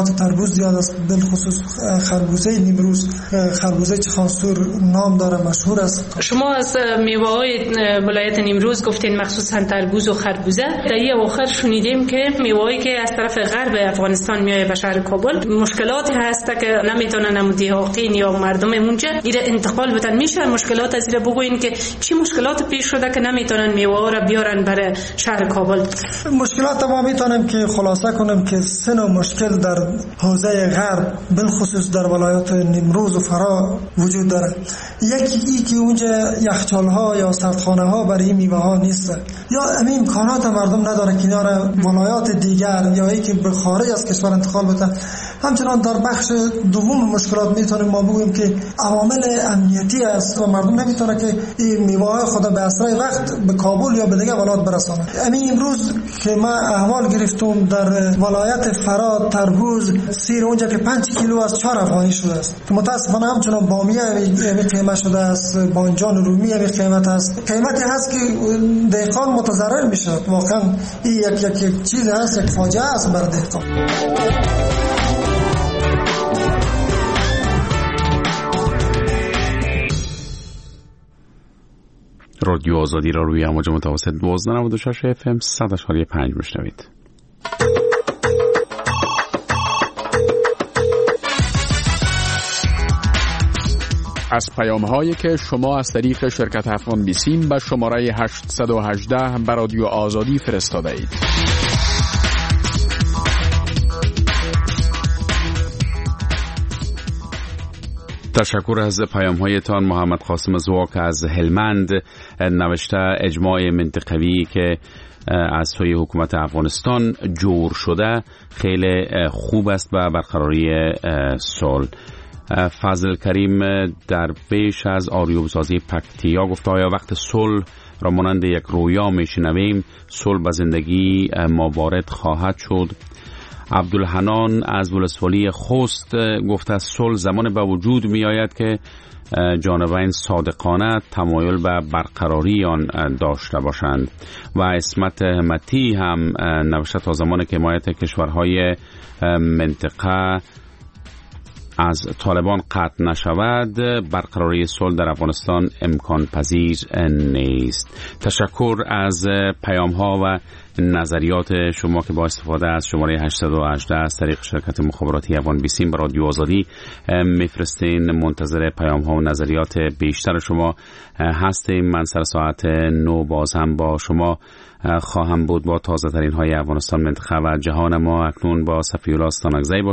صادرات تربوز زیاد است، بالخصوص خربوزه نیمروز، خربوزه چخانسور نام داره، مشهور است. شما از میوه‌های ولایت نیمروز گفتین مخصوصا تربوز و خربوزه. در این اواخر شنیدیم که میوه‌ای که از طرف غرب افغانستان میاد به شهر کابل مشکلاتی هست که نمیتونن مدیحاقین یا مردم اونجا ایره انتقال بدن. میشه مشکلات از ایره بگوین که چی مشکلات پیش شده که نمیتونن میوه‌ها را بیارن برای شهر کابل؟ مشکلات ما میتونیم که خلاصه کنیم که سه نوع مشکل در حوزه غرب بالخصوص در ولایات نیمروز و فرا وجود داره. یکی ای که اونجا یخچال‌ها یا سردخانه‌ها برای میوه‌ها نیست یا همین امکانات مردم نداره که اینا را ولایات دیگر یا ای که به خارج از کشور انتقال بدن. همچنان در بخش دوم مشکلات میتونیم ما بگوییم که عوامل امنیتی است و مردم نمیتونه که این میوه‌های خود به اسرع وقت به کابل یا به دیگر ولایات برسانه. همین امروز که ما احوال گرفتم در ولایت فرا تربوز سیر اونجا که 5 کیلو از 4 افغانی شده است. متاسفانه همچنان بامیه همین قیمت شده است، بانجان رومی همین قیمت است. قیمتی هست که دهقان متضرر میشه. واقعا این یک چیز هست، یک فاجعه است بر دهقان. رادیو آزادی را روی امواج متوسط 1296 FM 100.5 میشنوید. از پیام‌هایی که شما از طریق شرکت افغان بیسیم به شماره 818 به رادیو آزادی فرستاده اید. تشکر از پیام‌هایتان. محمد قاسم زواک از هلمند نوشته اجماع منطقوی که از سوی حکومت افغانستان جور شده خیلی خوب است به برقراری صلح. فضل کریم در پیش از آریوبسازی پکتیا گفته آیا وقت صلح را مانند یک رویا میشنویم؟ صلح به زندگی ما وارد خواهد شد. عبدالحنان از ولسوالی خوست گفته صلح زمان به وجود می آید که جانبین صادقانه تمایل به برقراری آن داشته باشند. و اسمت همتی هم نوشته تا زمان که حمایت کشورهای منطقه از طالبان قطع نشود برقراری صلح در افغانستان امکان پذیر نیست. تشکر از پیام ها و نظریات شما که با استفاده از شماره 818 از طریق شرکت مخابراتی افغان بیسیم به رادیو آزادی میفرستین. منتظر پیام ها و نظریات بیشتر شما هستیم. من سر ساعت 9 باز هم با شما خواهم بود با تازه ترین های افغانستان، منطقه و جهان ما. اکنون با صفی الله استانکزی